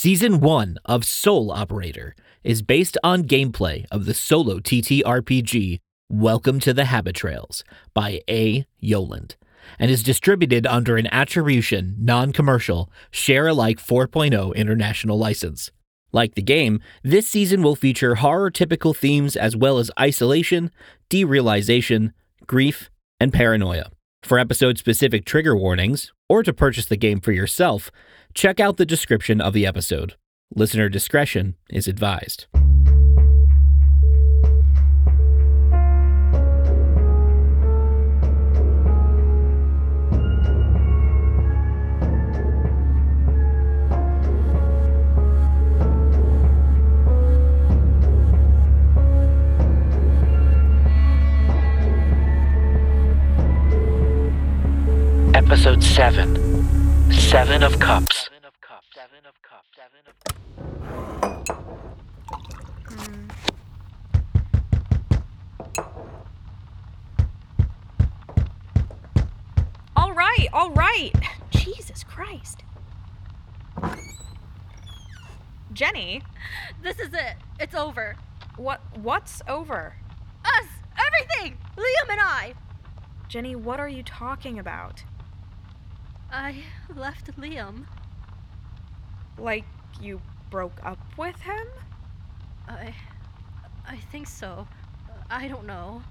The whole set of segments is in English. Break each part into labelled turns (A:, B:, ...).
A: Season 1 of Soul Operator is based on gameplay of the solo TTRPG Welcome to the Habit Trails by A. Yoland, and is distributed under an attribution, non-commercial, share-alike 4.0 international license. Like the game, this season will feature horror-typical themes as well as isolation, derealization, grief, and paranoia. For episode-specific trigger warnings, or to purchase the game for yourself, check out the description of the episode. Listener discretion is advised. Episode 7. 7 of Cups.
B: All right. Jesus Christ. Jenny,
C: This is it. It's over.
B: what's over?
C: Us! Everything! Liam and I!
B: Jenny, what are you talking about?
C: I left Liam.
B: Like, you broke up with him?
C: I think so. I don't know.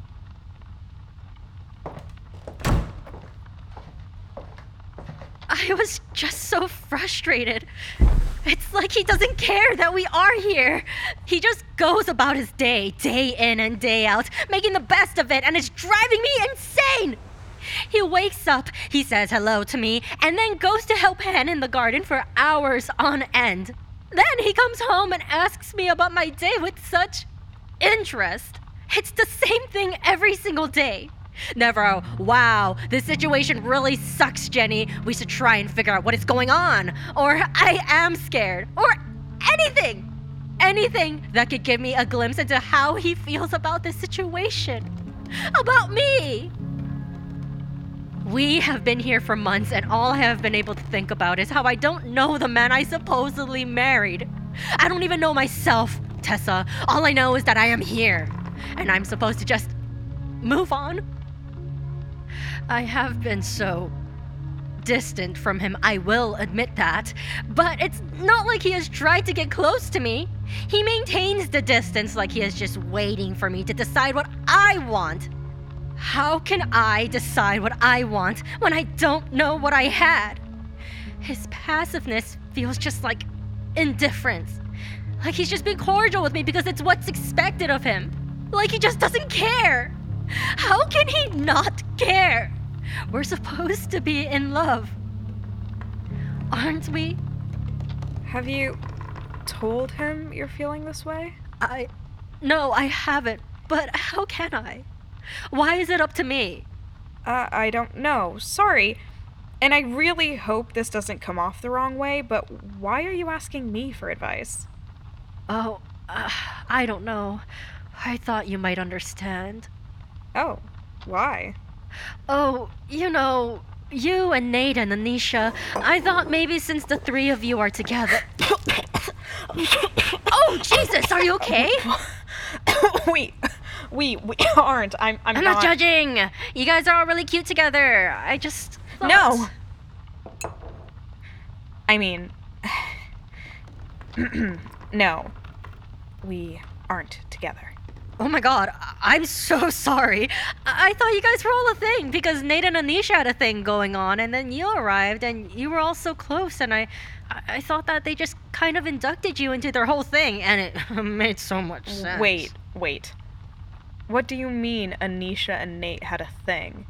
C: I was just so frustrated. It's like he doesn't care that we are here. He just goes about his day in and day out, making the best of it, and it's driving me insane. He wakes up, he says hello to me, and then goes to help Hen in the garden for hours on end. Then he comes home and asks me about my day with such interest. It's the same thing every single day. Never a, wow, this situation really sucks, Jenny. We should try and figure out what is going on. Or I am scared. Or anything. Anything that could give me a glimpse into how he feels about this situation. About me. We have been here for months, and all I have been able to think about is how I don't know the man I supposedly married. I don't even know myself, Tessa. All I know is that I am here, and I'm supposed to just move on. I have been so distant from him, I will admit that, but it's not like he has tried to get close to me. He maintains the distance like he is just waiting for me to decide what I want. How can I decide what I want when I don't know what I had? His passiveness feels just like indifference. Like he's just being cordial with me because it's what's expected of him. Like he just doesn't care. How can he not care? We're supposed to be in love. Aren't we?
B: Have you told him you're feeling this way?
C: No, I haven't. But how can I? Why is it up to me?
B: I don't know. Sorry. And I really hope this doesn't come off the wrong way, but why are you asking me for advice?
C: Oh, I don't know. I thought you might understand.
B: Oh, why?
C: Oh, you know, you and Nate and Anisha, I thought maybe since the three of you are together... Oh, Jesus, are you okay?
B: We aren't. I'm
C: not judging. You guys are all really cute together. I just thought...
B: No. I mean... No. We aren't together.
C: Oh my God, I'm so sorry. I thought you guys were all a thing because Nate and Anisha had a thing going on, and then you arrived and you were all so close, and I thought that they just kind of inducted you into their whole thing, and it made so much sense.
B: Wait. What do you mean Anisha and Nate had a thing?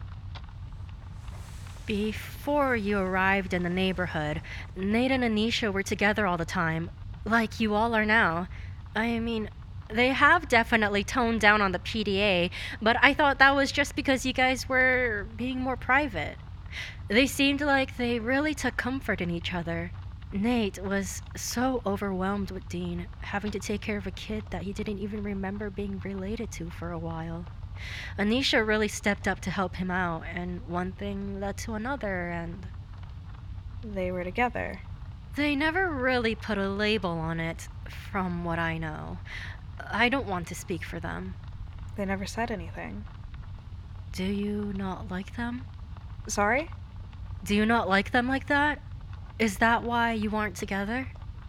C: Before you arrived in the neighborhood, Nate and Anisha were together all the time, like you all are now. I mean... They have definitely toned down on the PDA, but I thought that was just because you guys were being more private. They seemed like they really took comfort in each other. Nate was so overwhelmed with Dean, having to take care of a kid that he didn't even remember being related to for a while. Anisha really stepped up to help him out, and one thing led to another, and...
B: They were together.
C: They never really put a label on it, from what I know. I don't want to speak for them.
B: They never said anything.
C: Do you not like them?
B: Sorry?
C: Do you not like them like that? Is that why you aren't together?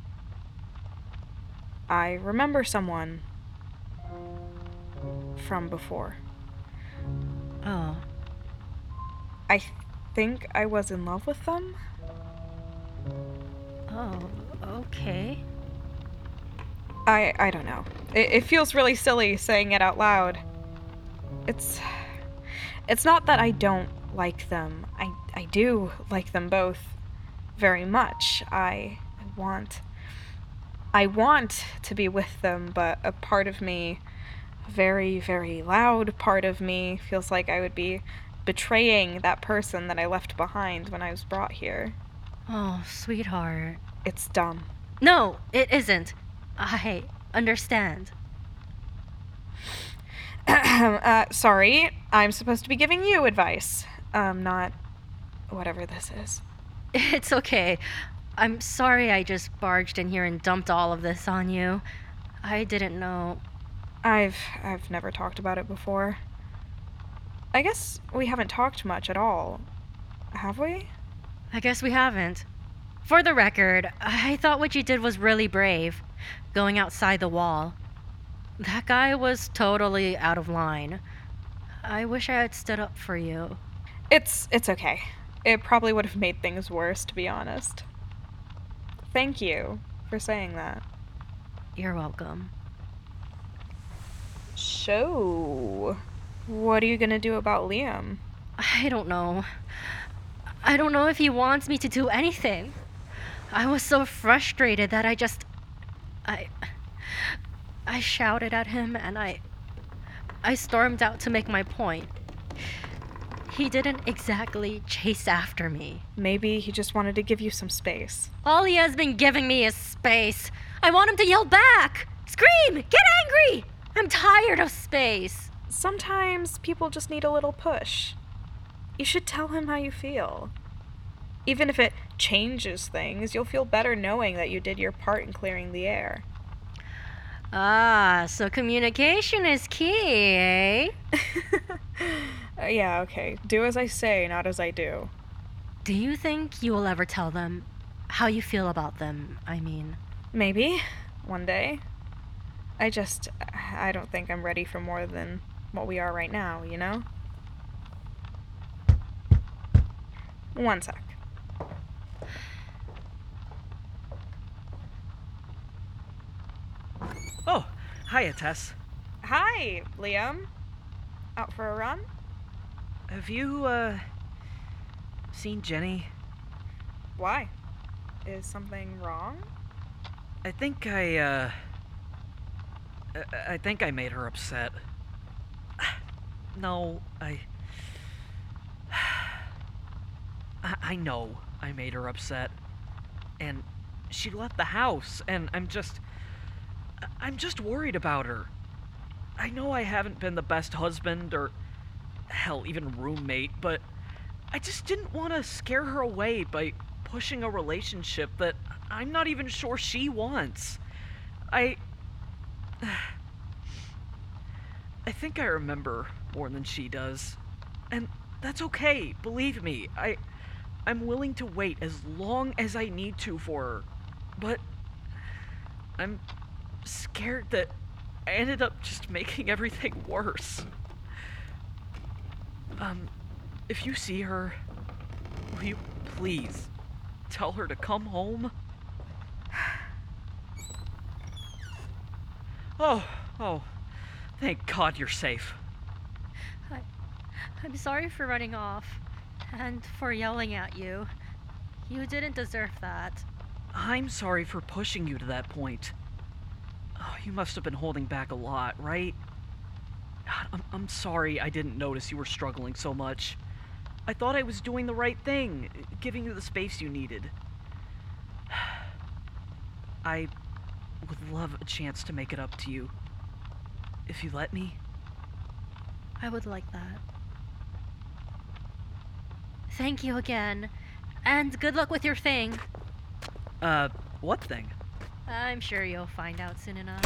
B: I remember someone from before.
C: Oh.
B: I think I was in love with them.
C: Oh, okay.
B: I don't know. It feels really silly saying it out loud. It's not that I don't like them. I do like them both very much. I want to be with them, but a part of me, a very, very loud part of me, feels like I would be betraying that person that I left behind when I was brought here.
C: Oh, sweetheart.
B: It's dumb.
C: No, it isn't. I understand.
B: Sorry, I'm supposed to be giving you advice. Not whatever this is.
C: It's okay. I'm sorry I just barged in here and dumped all of this on you. I didn't know.
B: I've never talked about it before. I guess we haven't talked much at all. Have we?
C: I guess we haven't. For the record, I thought what you did was really brave, going outside the wall. That guy was totally out of line. I wish I had stood up for you.
B: It's okay. It probably would have made things worse, to be honest. Thank you for saying that.
C: You're welcome.
B: So, what are you gonna do about Liam?
C: I don't know. I don't know if he wants me to do anything. I was so frustrated that I shouted at him and I stormed out to make my point. He didn't exactly chase after me.
B: Maybe he just wanted to give you some space.
C: All he has been giving me is space. I want him to yell back! Scream! Get angry! I'm tired of space.
B: Sometimes people just need a little push. You should tell him how you feel. Even if it changes things, you'll feel better knowing that you did your part in clearing the air.
C: Ah, so communication is key, eh?
B: Yeah, okay. Do as I say, not as I do.
C: Do you think you will ever tell them how you feel about them, I mean?
B: Maybe. One day. I don't think I'm ready for more than what we are right now, you know? One sec.
D: Oh, hiya, Tess.
B: Hi, Liam. Out for a run?
D: Have you, seen Jenny?
B: Why? Is something wrong?
D: I think I made her upset. No, I know I made her upset. And she left the house, and I'm just worried about her. I know I haven't been the best husband or, hell, even roommate, but I just didn't want to scare her away by pushing a relationship that I'm not even sure she wants. I think I remember more than she does. And that's okay, believe me. I'm willing to wait as long as I need to for her. But I'm scared that I ended up just making everything worse. If you see her, will you please tell her to come home? Oh, thank God you're safe.
C: I'm sorry for running off and for yelling at you. You didn't deserve that.
D: I'm sorry for pushing you to that point. Oh, you must have been holding back a lot, right? God, I'm sorry I didn't notice you were struggling so much. I thought I was doing the right thing, giving you the space you needed. I would love a chance to make it up to you. If you let me.
C: I would like that. Thank you again. And good luck with your thing.
D: What thing?
C: I'm sure you'll find out soon enough.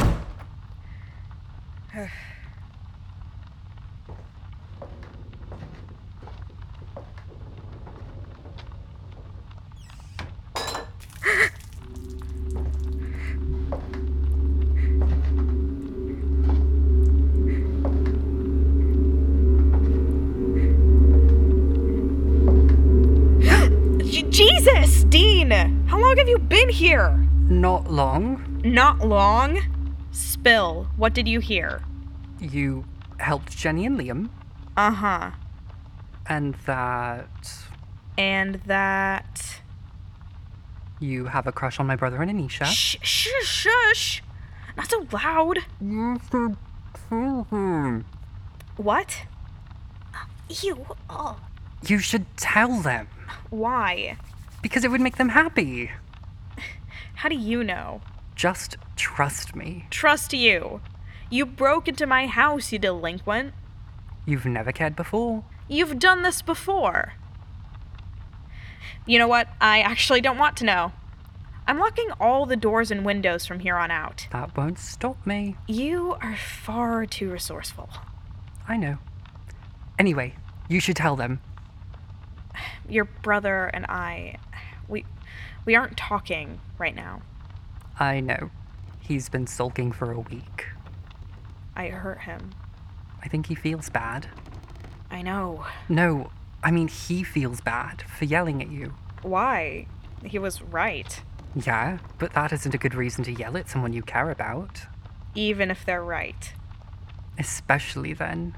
B: Jesus, Dean! How long have you been here?
E: Not long.
B: Not long? Spill. What did you hear?
E: You helped Jenny and Liam,
B: Uh-huh.
E: and that
B: And that...
E: you have a crush on my brother and Anisha.
B: Shh, shush, shush! Not so loud.
E: You should tell them.
B: What? Ew. Oh.
E: You should tell them.
B: Why?
E: Because it would make them happy.
B: How do you know?
E: Just trust me.
B: Trust you. You broke into my house, you delinquent.
E: You've never cared before.
B: You've done this before. You know what? I actually don't want to know. I'm locking all the doors and windows from here on out.
E: That won't stop me.
B: You are far too resourceful.
E: I know. Anyway, you should tell them.
B: Your brother and I, we aren't talking right now.
E: I know. He's been sulking for a week.
B: I hurt him.
E: I think he feels bad.
B: I know.
E: No, I mean he feels bad for yelling at you.
B: Why? He was right.
E: Yeah, but that isn't a good reason to yell at someone you care about.
B: Even if they're right.
E: Especially then.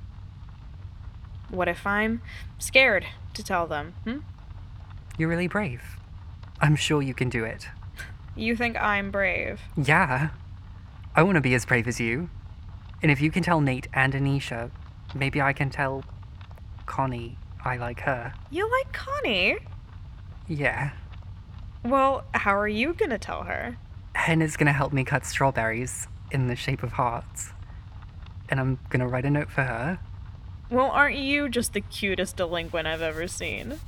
B: What if I'm scared to tell them,
E: You're really brave. I'm sure you can do it.
B: You think I'm brave?
E: Yeah. I want to be as brave as you. And if you can tell Nate and Anisha, maybe I can tell Connie I like her.
B: You like Connie?
E: Yeah.
B: Well, how are you gonna tell her?
E: Henna's gonna help me cut strawberries in the shape of hearts. And I'm gonna write a note for her.
B: Well, aren't you just the cutest delinquent I've ever seen?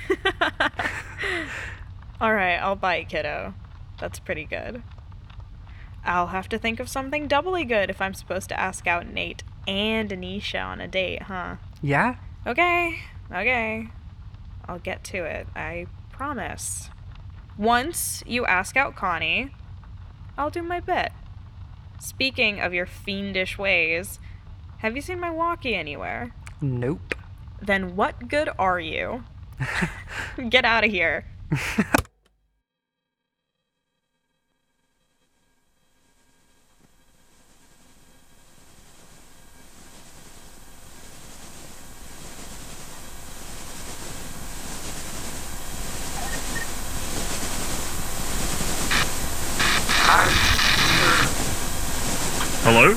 B: Alright, I'll bite, kiddo. That's pretty good. I'll have to think of something doubly good if I'm supposed to ask out Nate and Anisha on a date, huh?
E: Yeah?
B: Okay. I'll get to it, I promise. Once you ask out Connie, I'll do my bit. Speaking of your fiendish ways, have you seen my walkie anywhere?
E: Nope.
B: Then what good are you? Get out of here.
F: Hello?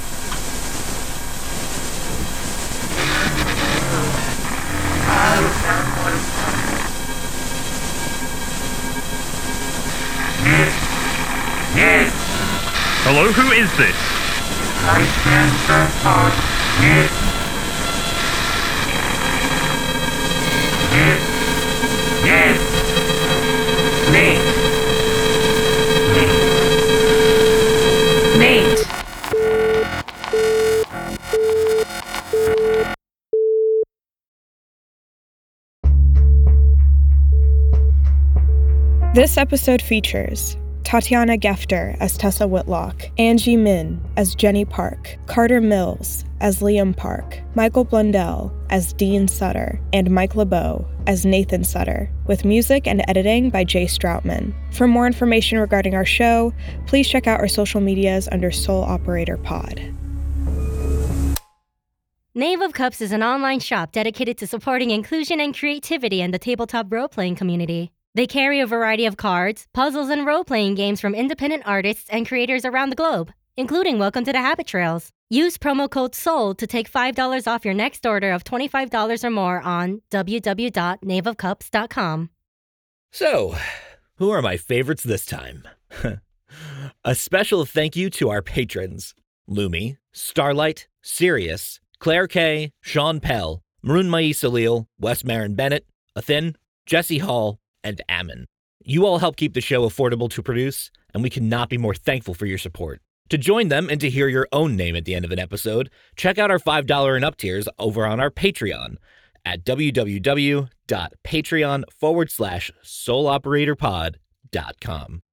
F: Hello, who is this?
B: Nate. This episode features Tatiana Gefter as Tessa Whitlock, Angie Min as Jenny Park, Carter Mills as Liam Park, Michael Blundell as Dean Sutter, and Mike LeBeau as Nathan Sutter, with music and editing by Jay Stroutman. For more information regarding our show, please check out our social medias under Soul Operator Pod.
C: Knave of Cups is an online shop dedicated to supporting inclusion and creativity in the tabletop role-playing community. They carry a variety of cards, puzzles, and role-playing games from independent artists and creators around the globe, including Welcome to the Habit Trails. Use promo code SOUL to take $5 off your next order of $25 or more on www.knaveofcups.com.
A: So, who are my favorites this time? A special thank you to our patrons: Lumi, Starlight, Sirius, Claire K, Sean Pell, Maroon Mais Salil, Wes Marin Bennett, Athin, Jesse Hall, and Ammon. You all help keep the show affordable to produce, and we cannot be more thankful for your support. To join them and to hear your own name at the end of an episode, check out our $5 and up tiers over on our Patreon at www.patreon.com/souloperatorpod.com.